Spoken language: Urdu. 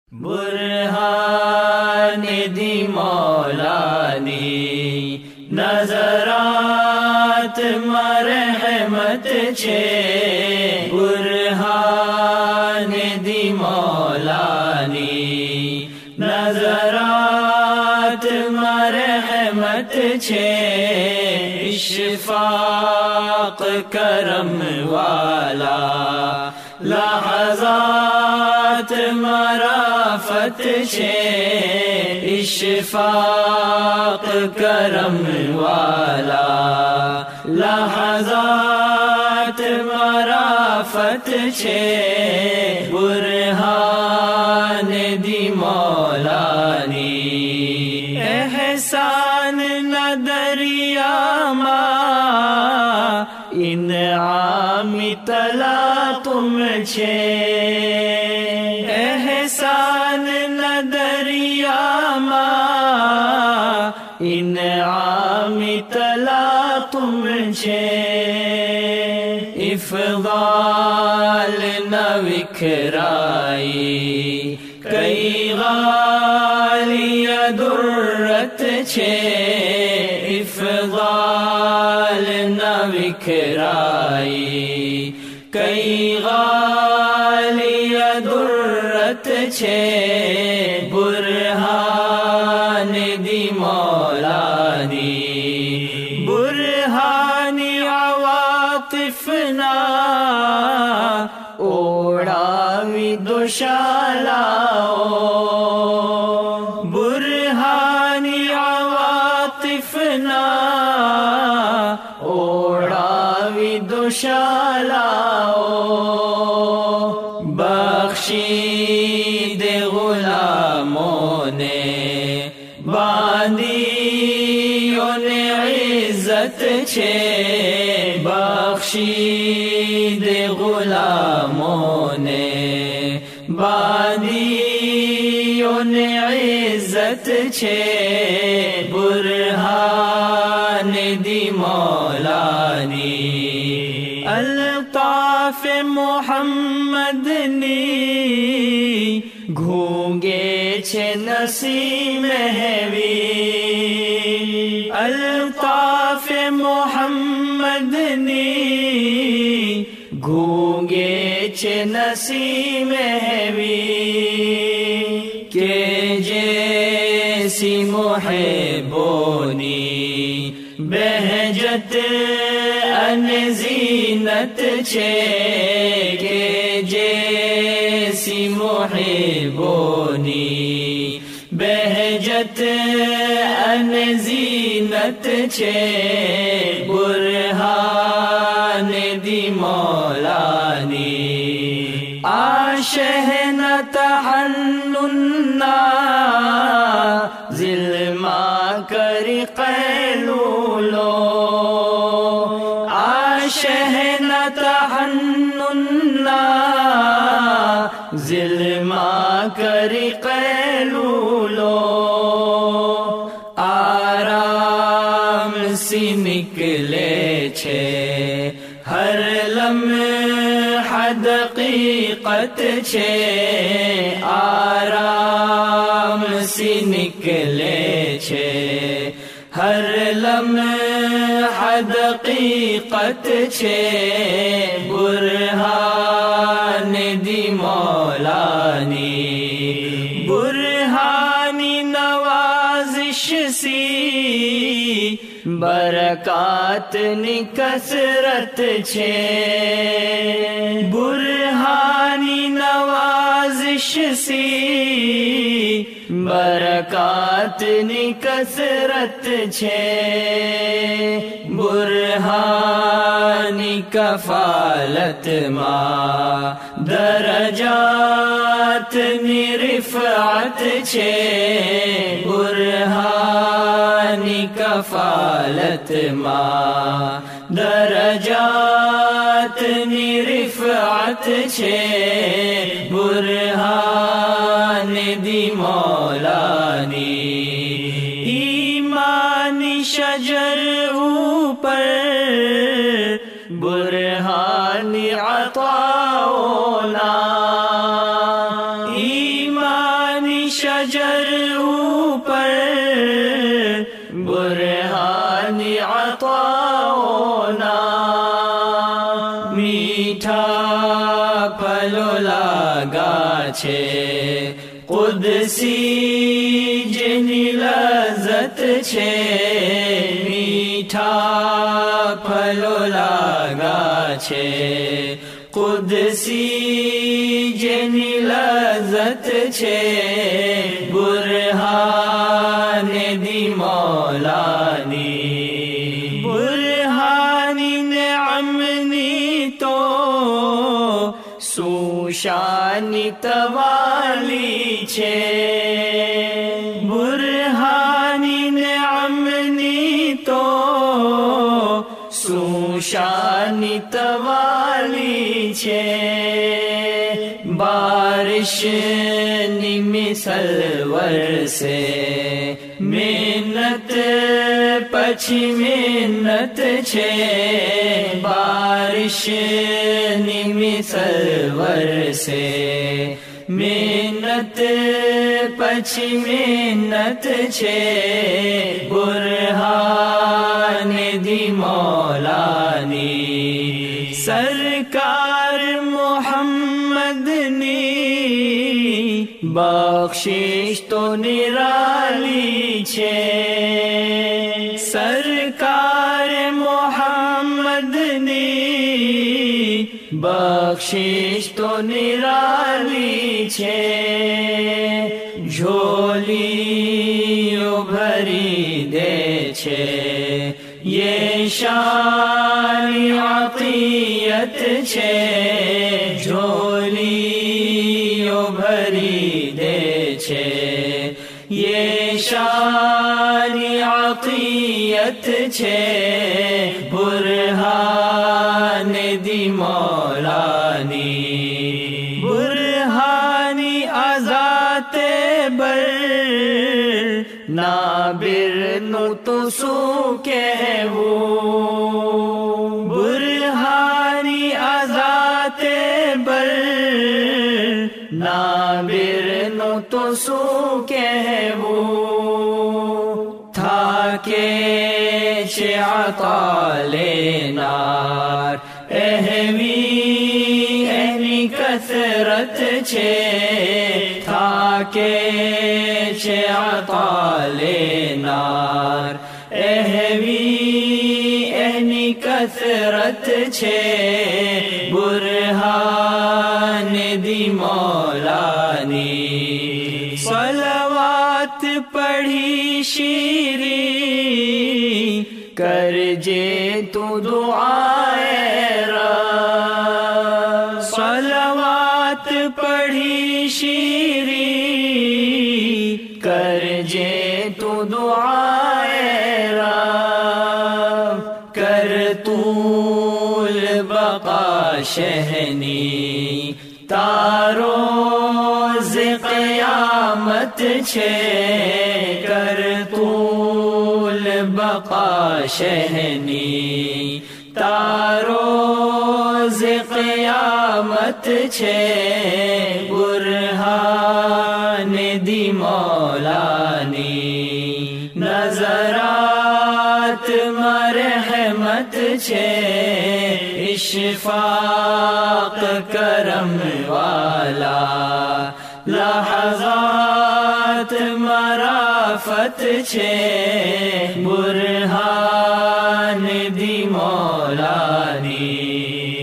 برہان دی مولانی نظرات مرحمت چھے برہان دی مولانی نظرات مرحمت چھے اشفاق کرم والا لحظات مرافت چھے اشفاق کرم والا لحظات مرافت چھے برہان دی مولانی احسان نہ دریا ماں انعام تلا تم چھے احسان نہ دریا ماں انعام تلا تم چھے افضال نہ وکھرائی کئی غالی درت چھے افضال نہ وکھرائی کئی غالی درت چھے برہان دی مولانی برہانی عواطف نا اوڑاوی دوشالاؤ برہانی عواطف نا اوڑاوی دوشالاؤ بخشید غلاموں نے باندیوں نے عزت چھے بخشید غلاموں نے باندیوں نے عزت چھے برہان دی مولانی الطاف محمد نی گھونگے چھے نسیم ہیوی الطاف محمد نی گھونگے چھے نسیم ہیوی کہ جیسی محبونی بہجت ان زینت چھے کہ جیسی محبونی بہجت ان زینت چھے برہان دی مولانی آشہ نہ تحنن ظلما کری قیلولو آشہ نہ تحنن ظلما کری قیلولو آرام سی نکلے چھے ہر لمحہ دقیقت چھے آرام سی نکلے چھے ہر لمحہ دقیقت چھے برہان دی مولانی برہانی نوازش سی برکات نی کثرت چھے برہانی نوازش سی برکات نی کثرت چھے برہانی کفالت ماں درجات نی رفعت چھے برہانی کفالت ماں درجات نی رفعت چھے برہان دی مولانی ایمانی شجر اوپر برہانی عطاؤنا ایمان شجر اوپر برہان عطاؤنا میٹھا پھلو লাগাছে কুদসি জেনি লজ্জত ছে মিঠা ফলো লাগাছে কুদসি জেনি লজ্জত ছে বুরহানে দি মৌলানি বুরহানি নেআমনি তো সুশানি তওয়ালি છે বুরহানি নেআমনি তো সুশানি তওয়ালি છે بارش مثل سے محنت پچھی محنت چھے بارش مثل سے محنت پچھی محنت چھے برہان دی مولانی سرکار محمد نے بخشش تو نرالی چھے سرکار محمد نے بخشش تو نرالی چھے جھولیوں بھری دے چھے یہ شان عطیت چھے جھولیوں بھری دے چھے یہ شان عطیت چھے برہان دی مولانی برہانی ازات بر نابر نو تو سو کہو برہانی ازات بر نابر نو تو سو کہو تھا کہ چھ عطا لینار اہوی اہنی کثرت چھے تھا کہ چھ عطا لینار اہوی اہنی کثرت چھے برہان دی مولانی صلوات پڑھی شیری کر جے تو دعائے رب صلوات پڑھی شیری کر جے تو دعائے رب کر طول بقا شہنی تاروز قیامت چھے کر طول بقا شہنی تاروز قیامت چھے برہان دی مولانی نظرات مرحمت چھے اشفاق کرم والا لحظات مرافت چھے برہان دی مولانی